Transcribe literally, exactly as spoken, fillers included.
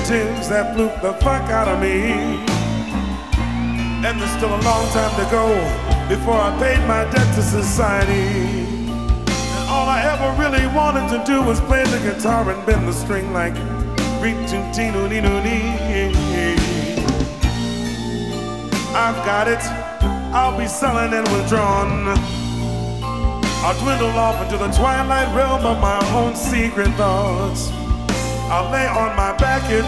tunes that fluke the fuck out of me. And there's still a long time to go before I paid my debt to society. And all I ever really wanted to do was play the guitar and bend the string like Ring-toon-tee-noo-nee-noo-nee. I've got it, I'll be selling and withdrawn. I'll dwindle off into the twilight realm of my own secret thoughts. I'll lay on my back here